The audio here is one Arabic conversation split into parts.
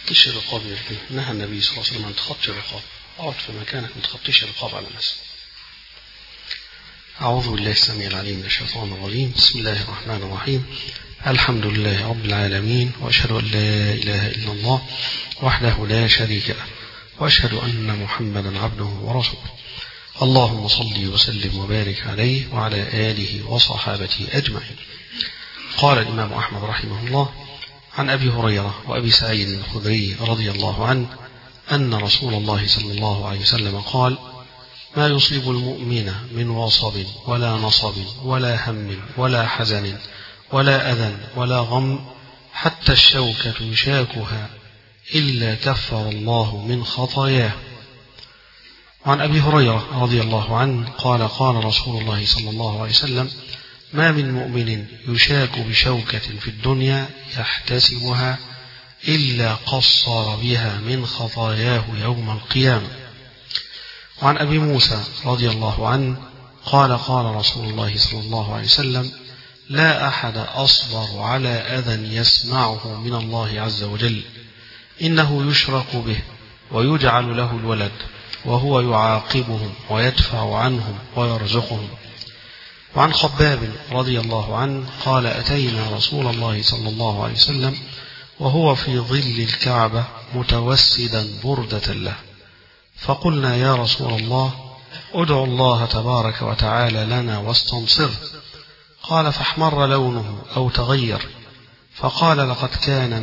تخطيش الرقاب نهى النبي صلى الله عليه وسلم عن تخطي الرقاب. اقعد في مكانك ما تخطيش الرقاب على الناس. أعوذ بالله السميع العليم من الشيطان الرجيم. بسم الله الرحمن الرحيم. الحمد لله رب العالمين، وأشهد أن لا إله إلا الله وحده لا شريك له، وأشهد أن محمدا عبده ورسوله. اللهم صل وسلم وبارك عليه وعلى آله وصحابته أجمعين. قال الإمام أحمد رحمه الله عن أبي هريرة وأبي سعيد الخدري رضي الله عنه أن رسول الله صلى الله عليه وسلم قال: ما يصيب المؤمن من وصب ولا نصب ولا هم ولا حزن ولا أذى ولا غم حتى الشوكة يشاكها إلا كفر الله من خطاياه. وعن أبي هريرة رضي الله عنه قال: قال رسول الله صلى الله عليه وسلم: ما من مؤمن يشاك بشوكة في الدنيا يحتسبها إلا قصر بها من خطاياه يوم القيامة. وعن أبي موسى رضي الله عنه قال: قال رسول الله صلى الله عليه وسلم: لا أحد أصبر على أذى يسمعه من الله عز وجل، إنه يشرك به ويجعل له الولد وهو يعاقبهم ويدفع عنهم ويرزقهم. وعن خباب رضي الله عنه قال: أتينا رسول الله صلى الله عليه وسلم وهو في ظل الكعبة متوسدا بردة له، فقلنا: يا رسول الله، ادع الله تبارك وتعالى لنا واستنصره. قال: فاحمر لونه أو تغير، فقال: لقد كان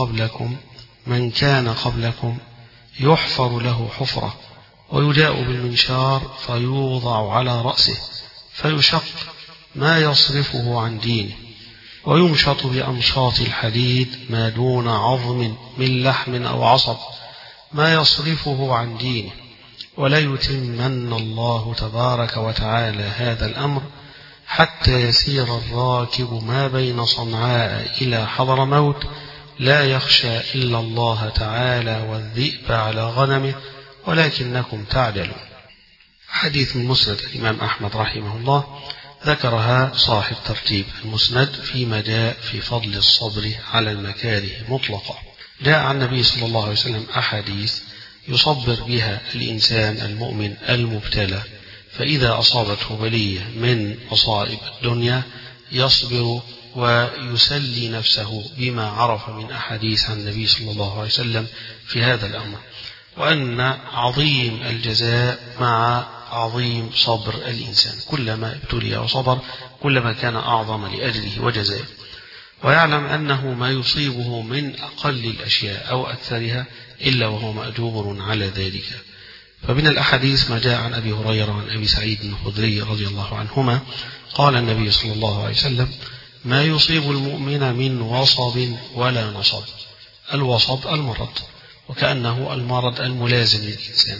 من كان قبلكم يحفر له حفرة ويجاء بالمنشار فيوضع على رأسه فيشق ما يصرفه عن دينه، ويمشط بأمشاط الحديد ما دون عظم من لحم أو عصب ما يصرفه عن دينه، ولا يتمن الله تبارك وتعالى هذا الأمر حتى يسير الراكب ما بين صنعاء إلى حضرموت لا يخشى إلا الله تعالى والذئب على غنمه ولكنكم تعدلون. حديث من مسند الإمام أحمد رحمه الله ذكرها صاحب ترتيب المسند فيما جاء في فضل الصبر على المكاره مطلقا. جاء عن النبي صلى الله عليه وسلم أحاديث يصبر بها الإنسان المؤمن المبتلى، فإذا أصابته بلية من مصائب الدنيا يصبر ويسلي نفسه بما عرف من أحاديث عن النبي صلى الله عليه وسلم في هذا الأمر، وأن عظيم الجزاء مع عظيم صبر الإنسان، كلما ابتلي وصبر كلما كان أعظم لأجله وجزائه، ويعلم أنه ما يصيبه من أقل الأشياء أو أكثرها إلا وهو مأجور على ذلك. فمن الأحاديث ما جاء عن أبي هريرة وعن أبي سعيد الخدري رضي الله عنهما قال النبي صلى الله عليه وسلم: ما يصيب المؤمن من وصب ولا نصب. الوصب المرض، وكأنه المرض الملازم للإنسان.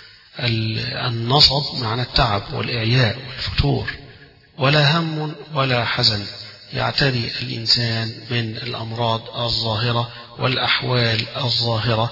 النصب معنى التعب والإعياء والفتور. ولا هم ولا حزن يعتري الإنسان من الأمراض الظاهرة والأحوال الظاهرة،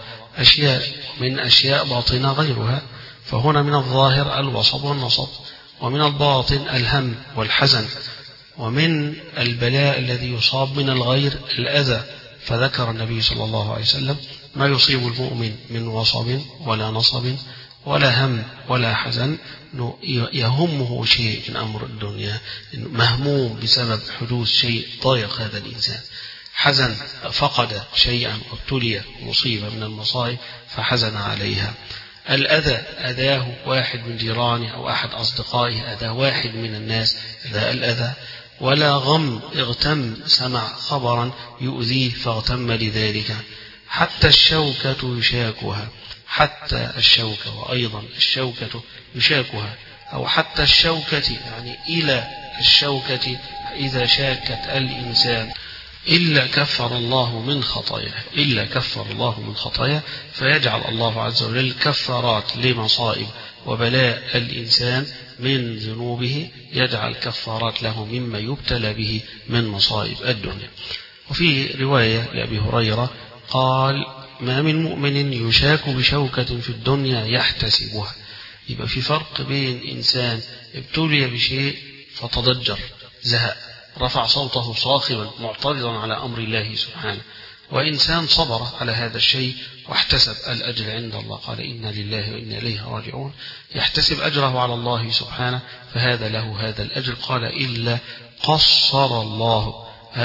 أشياء باطنة غيرها. فهنا من الظاهر الوصب والنصب، ومن الباطن الهم والحزن، ومن البلاء الذي يصاب من الغير الأذى. فذكر النبي صلى الله عليه وسلم: ما يصيب المؤمن من وصب ولا نصب ولا هم ولا حزن، يهمه شيء من أمر الدنيا، مهموم بسبب حدوث شيء ضايق هذا الإنسان، حزن فقد شيئا وابتلي مصيبة من المصائب فحزن عليها. الأذى أذاه واحد من جيرانه أو أحد أصدقائه، أذى واحد من الناس، أذى الأذى. ولا غم اغتم، سمع خبرا يؤذيه فاغتم لذلك. حتى الشوكة يشاكها، حتى الشوكة، وأيضا الشوكة يشاكها، أو حتى الشوكة يعني إلى الشوكة إذا شاكت الإنسان إلا كفر الله من خطاياه، إلا كفر الله من خطاياه. فيجعل الله عز وجل كفارات لمصائب وبلاء الإنسان من ذنوبه، يجعل كفارات له مما يبتلى به من مصائب الدنيا. وفي رواية لأبي هريرة قال: ما من مؤمن يشاك بشوكة في الدنيا يحتسبها. يبقى في فرق بين إنسان ابتلي بشيء فتضجر زهق رفع صوته صاخبا معترضا على أمر الله سبحانه. وإنسان صبر على هذا الشيء واحتسب الأجر عند الله، قال إنا لله وإنا إليه راجعون، يحتسب أجره على الله سبحانه، فهذا له هذا الأجر. قال إلا قصر الله،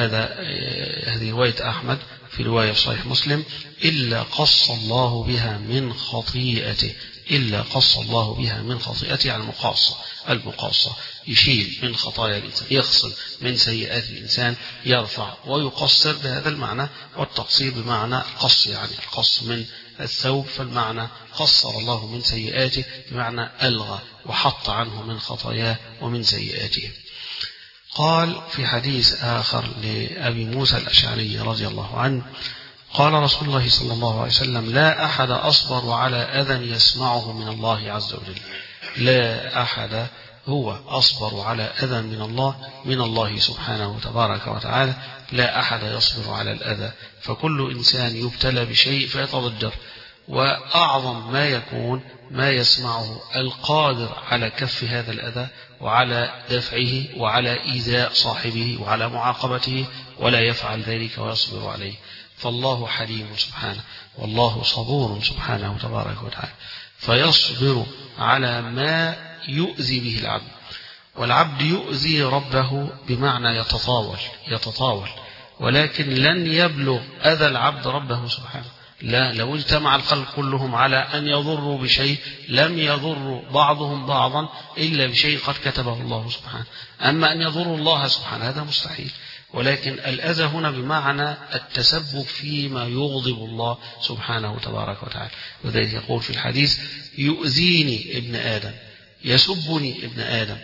هذه رواية أحمد، في رواية صحيح مسلم إلا قص الله بها من خطيئته، إلا قص الله بها من خطيئته على المقاصة يشيل من خطايا الإنسان، يغسل من سيئات الإنسان، يرفع ويقصر بهذا المعنى، والتقصير بمعنى قص، يعني القص من الثوب، فالمعنى قصر الله من سيئاته بمعنى ألغى وحط عنه من خطاياه ومن سيئاته. قال في حديث آخر لأبي موسى الأشعري رضي الله عنه قال رسول الله صلى الله عليه وسلم لا أحد أصبر على أذى يسمعه من الله عز وجل، لا أحد هو أصبر على أذى من الله سبحانه تبارك وتعالى، لا أحد يصبر على الأذى، فكل إنسان يبتلى بشيء فيتضجر، وأعظم ما يكون ما يسمعه القادر على كف هذا الأذى وعلى دفعه وعلى إيذاء صاحبه وعلى معاقبته، ولا يفعل ذلك ويصبر عليه. فالله حليم سبحانه، والله صبور سبحانه تبارك وتعالى، فيصبر على ما يؤذي به العبد. والعبد يؤذي ربه بمعنى يتطاول، ولكن لن يبلغ أذى العبد ربه سبحانه. لا، لو اجتمع الخلق كلهم على أن يضروا بشيء لم يضروا بعضهم بعضا إلا بشيء قد كتبه الله سبحانه. أما أن يضروا الله سبحانه هذا مستحيل. ولكن الأذى هنا بمعنى التسبب فيما يغضب الله سبحانه تبارك وتعالى. وذلك يقول في الحديث يؤذيني ابن آدم، يسبني ابن آدم،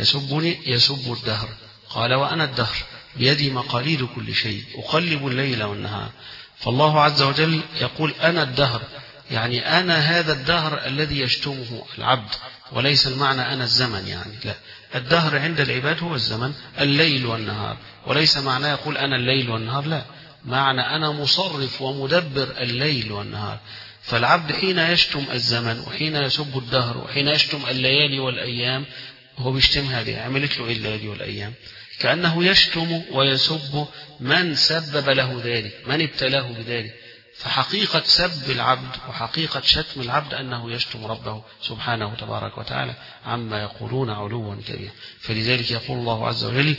يسب الدهر، قال وأنا الدهر بيدي مقاليد كل شيء أقلب الليل والنهار. فالله عز وجل يقول أنا الدهر، يعني أنا هذا الدهر الذي يشتمه العبد، وليس المعنى أنا الزمن، يعني لا، الدهر عند العباد هو الزمن الليل والنهار، وليس معنى يقول أنا الليل والنهار، لا، معنى أنا مصرف ومدبر الليل والنهار. فالعبد حين يشتم الزمن وحين يسب الدهر وحين يشتم الليالي والأيام، هو بيشتمها ليه؟ عملت له الليالي والأيام؟ كأنه يشتم ويسب من سبب له ذلك، من ابتلاه بذلك. فحقيقة سب العبد وحقيقة شتم العبد أنه يشتم ربه سبحانه تبارك وتعالى عما يقولون علوا كبيرا. فلذلك يقول الله عز وجل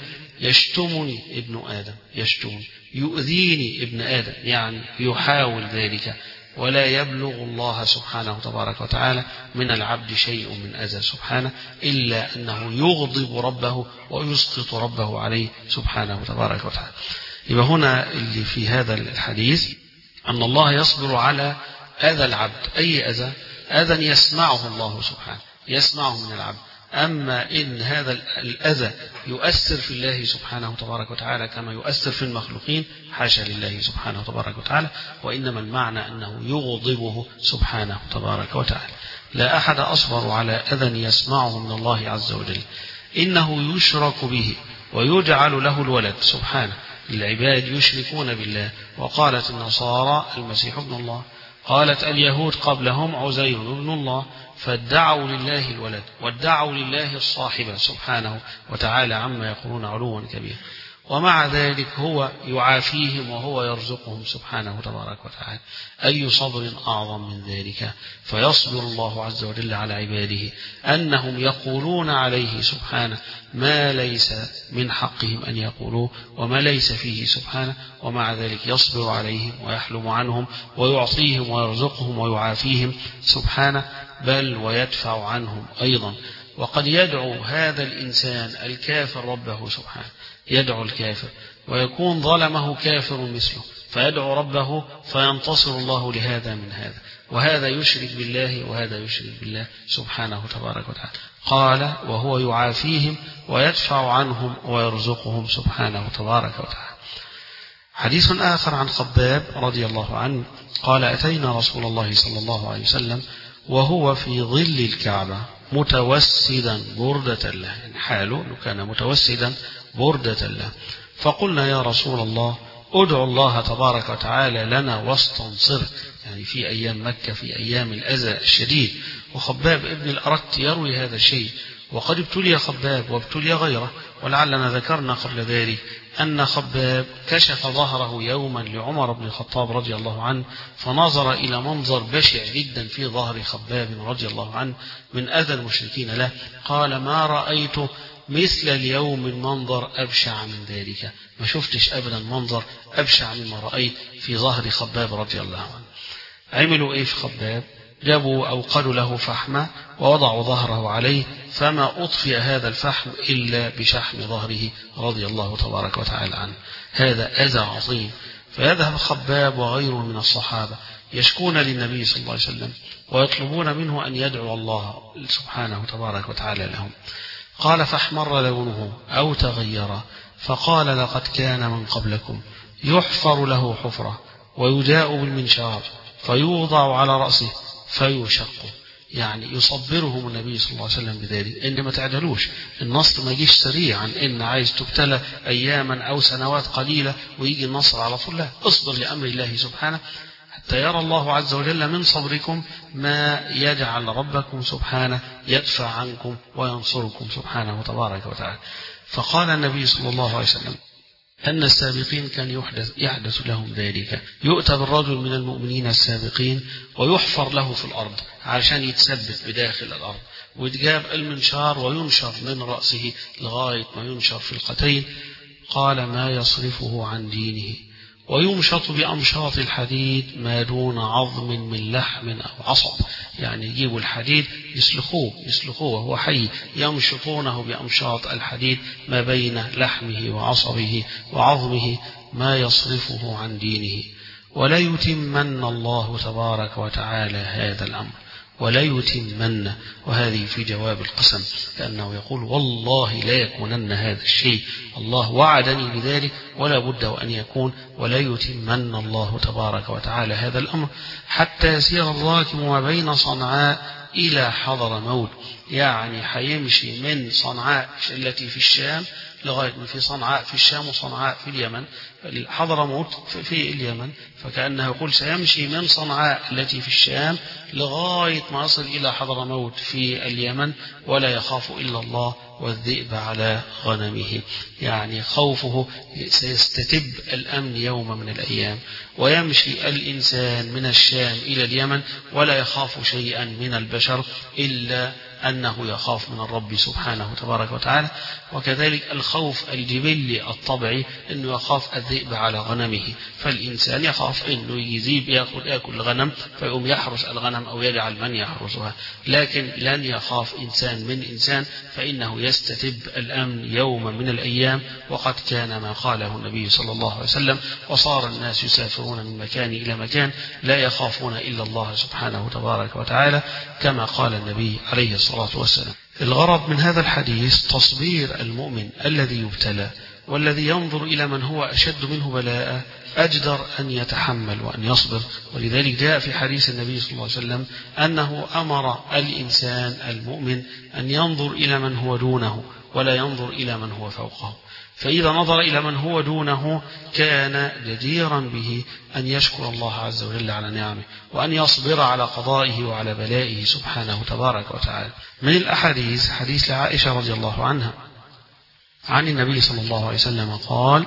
يشتمني ابن آدم، يشتمني، يؤذيني ابن آدم، يعني يحاول ذلك، ولا يبلغ الله سبحانه تبارك وتعالى من العبد شيء من أذى سبحانه إلا أنه يغضب ربه ويسقط ربه عليه سبحانه تبارك وتعالى. يبقى هنا اللي في هذا الحديث أن الله يصبر على أذى العبد، أي أذى يسمعه الله سبحانه، يسمعه من العبد. أما إن هذا الأذى يؤثر في الله سبحانه تبارك وتعالى كما يؤثر في المخلوقين، حاشا لله سبحانه تبارك وتعالى، وإنما المعنى أنه يغضبه سبحانه تبارك وتعالى. لا أحد أصبر على أذى يسمعه من الله عز وجل، إنه يشرك به ويجعل له الولد سبحانه. العباد يشركون بالله، وقالت النصارى المسيح ابن الله، قالت اليهود قبلهم عزير ابن الله، فادعوا لله الولد وادعوا لله الصاحبة سبحانه وتعالى عما يقولون علوا كبيرا. ومع ذلك هو يعافيهم وهو يرزقهم سبحانه تبارك وتعالى. أي صبر أعظم من ذلك؟ فيصبر الله عز وجل على عباده أنهم يقولون عليه سبحانه ما ليس من حقهم أن يقولوه وما ليس فيه سبحانه، ومع ذلك يصبر عليهم ويحلم عنهم ويعطيهم ويرزقهم ويعافيهم سبحانه، بل ويدفع عنهم أيضا. وقد يدعو هذا الإنسان الكافر ربه سبحانه، يدعو الكافر ويكون ظلمه كافر مثله، فيدعو ربه فينتصر الله لهذا من هذا، وهذا يشرك بالله وهذا يشرك بالله سبحانه تبارك وتعالى. قال وهو يعافيهم ويدفع عنهم ويرزقهم سبحانه تبارك وتعالى. حديث آخر عن خباب رضي الله عنه قال أتينا رسول الله صلى الله عليه وسلم وهو في ظل الكعبة متوسدا بردة له، يعني حاله كان متوسدا بردة له، فقلنا يا رسول الله ادعو الله تبارك وتعالى لنا واستنصره، يعني في أيام مكة في أيام الأذى الشديد. وخباب ابن الأرت يروي هذا الشيء، وقد ابتلي خباب وابتلي غيره، ولعلنا ذكرنا قبل ذلك أن خباب كشف ظهره يوما لعمر بن الخطاب رضي الله عنه، فنظر إلى منظر بشع جدا في ظهر خباب رضي الله عنه من أذى المشركين له، قال: ما رأيت مثل اليوم منظر أبشع من ذلك، ما شفتش أبدا منظر أبشع مما رأيت في ظهر خباب رضي الله عنه. عملوا إيه في خباب؟ جابوا أوقدوا له فحمة ووضعوا ظهره عليه، فما أطفئ هذا الفحم إلا بشحم ظهره رضي الله تبارك وتعالى عنه. هذا أذى عظيم. فيذهب خباب وغيره من الصحابة يشكون للنبي صلى الله عليه وسلم ويطلبون منه أن يدعو الله سبحانه تبارك وتعالى لهم. قال: فاحمر لونه أو تغير، فقال: لقد كان من قبلكم يحفر له حفرة ويجاء بالمنشار فيوضع على رأسه فيشق. يعني يصبرهم النبي صلى الله عليه وسلم بذلك، إن ما تعدلوش، النصر ما يجيش سريعا إن عايز تبتلى أياما أو سنوات قليلة ويجي النصر على طول، لا، اصبر لأمر الله سبحانه حتى يرى الله عز وجل من صبركم ما يجعل ربكم سبحانه يدفع عنكم وينصركم سبحانه تبارك وتعالى. فقال النبي صلى الله عليه وسلم أن السابقين كان يحدث لهم ذلك، يؤتى بالرجل من المؤمنين السابقين ويحفر له في الأرض علشان يتثبت بداخل الأرض، ويتجاب المنشار وينشر من رأسه لغاية ما ينشر في القتين. قال: ما يصرفه عن دينه، ويمشط بأمشاط الحديد ما دون عظم من لحم أو عصب. يعني يجيبوا الحديد يسلخوه وهو حي، يمشطونه بأمشاط الحديد ما بين لحمه وعصبه وعظمه، ما يصرفه عن دينه. ولا يتمن الله تبارك وتعالى هذا الأمر، ولا يتمن، وهذه في جواب القسم، كأنه يقول: والله لا يكونن هذا الشيء، الله وعدني بذلك ولا بد وأن يكون، ولا يتمن الله تبارك وتعالى هذا الأمر حتى يسير الراكب ما بين صنعاء إلى حضرموت. يعني حيمشي من صنعاء التي في الشام لغاية من في صنعاء في الشام وصنعاء في اليمن، حضرموت في اليمن، فكأنه يقول سيمشي من صنعاء التي في الشام لغاية ما يصل إلى حضرموت في اليمن، ولا يخاف إلا الله والذئب على غنمه. يعني خوفه سيستتب الأمن يوم من الأيام، ويمشي الإنسان من الشام إلى اليمن ولا يخاف شيئا من البشر إلا أنه يخاف من الرب سبحانه تبارك وتعالى. وكذلك الخوف الجبلي الطبيعي أنه يخاف الذئب على غنمه، فالإنسان يخاف أنه يذيب يأكل الغنم فيقوم يحرس الغنم أو يجعل من يحرسها، لكن لن يخاف إنسان من إنسان، فإنه يستتب الأمن يوم من الأيام. وقد كان ما قاله النبي صلى الله عليه وسلم: وصار الناس يسافرون من مكان إلى مكان لا يخافون إلا الله سبحانه تبارك وتعالى، كما قال النبي عليه الصلاة والسلام. الغرض من هذا الحديث تصبير المؤمن الذي يبتلى، والذي ينظر إلى من هو أشد منه بلاء أجدر أن يتحمل وأن يصبر. ولذلك جاء في حديث النبي صلى الله عليه وسلم أنه أمر الإنسان المؤمن أن ينظر إلى من هو دونه ولا ينظر إلى من هو فوقه، فإذا نظر إلى من هو دونه كان جديرا به أن يشكر الله عز وجل على نعمه وأن يصبر على قضائه وعلى بلائه سبحانه تبارك وتعالى. من الأحاديث حديث لعائشة رضي الله عنها عن النبي صلى الله عليه وسلم قال: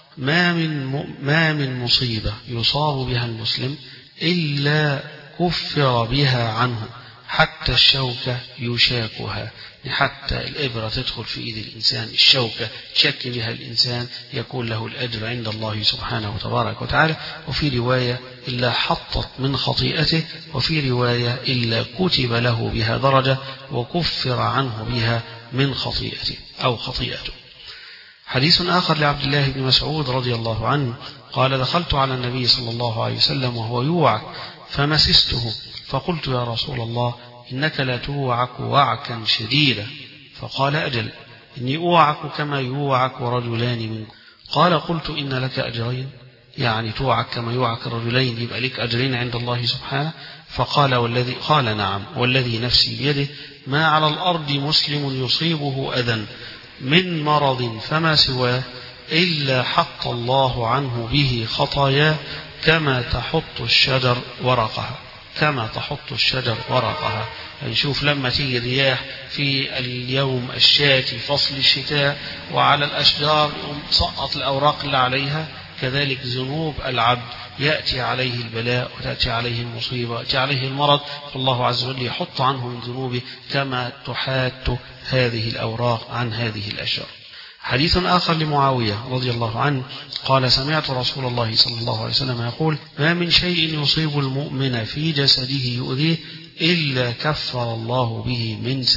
ما من مصيبة يصاب بها المسلم إلا كفر بها عنه حتى الشوكة يشاكها. حتى الإبرة تدخل في إيد الإنسان، الشوكة شك بها الإنسان يكون له الأجر عند الله سبحانه وتبارك وتعالى. وفي رواية: إلا حطت من خطيئته، وفي رواية: إلا كتب له بها درجة وكفر عنه بها من خطيئته أو خطيئته. حديث آخر لعبد الله بن مسعود رضي الله عنه قال: دخلت على النبي صلى الله عليه وسلم وهو يوعك فمسسته، فقلت: يا رسول الله، إنك لا توعك وعكا شديدا. فقال: أجل، إني أوعك كما يوعك رجلان منكم. قال: قلت: إن لك أجرين، يعني توعك كما يوعك الرجلين، يبقى لك أجرين عند الله سبحانه. قال: نعم، والذي نفسي بيده ما على الأرض مسلم يصيبه أذى من مرض فما سواه إلا حط الله عنه به خطاياه كما تحط الشجر ورقها. كما تحط الشجر ورقها. نشوف لما تيجي الرياح في اليوم الشاتي فصل الشتاء وعلى الأشجار تسقط الأوراق اللي عليها، كذلك ذنوب العبد يأتي عليه البلاء وتأتي عليه المصيبة ويأتي عليه المرض، فالله عز وجل يحط عنه من ذنوبه كما تحات هذه الأوراق عن هذه الأشجار. حديث آخر لمعاوية رضي الله عنه قال: سمعت رسول الله صلى الله عليه وسلم يقول: ما من شيء يصيب المؤمن في جسده يؤذيه إلا كفر الله به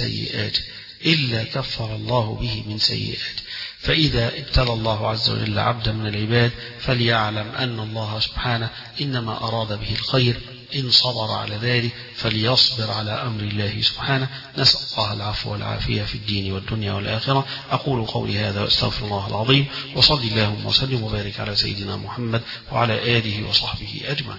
من سيئاته، فإذا ابتلى الله عز وجل عبدا من العباد فليعلم أن الله سبحانه إنما أراد به الخير، إن صبر على ذلك فليصبر على أمر الله سبحانه. نسأل الله العفو والعافية في الدين والدنيا والآخرة. أقول قولي هذا وأستغفر الله العظيم، وصلي اللهم وسلم وبارك على سيدنا محمد وعلى آله وصحبه أجمعين.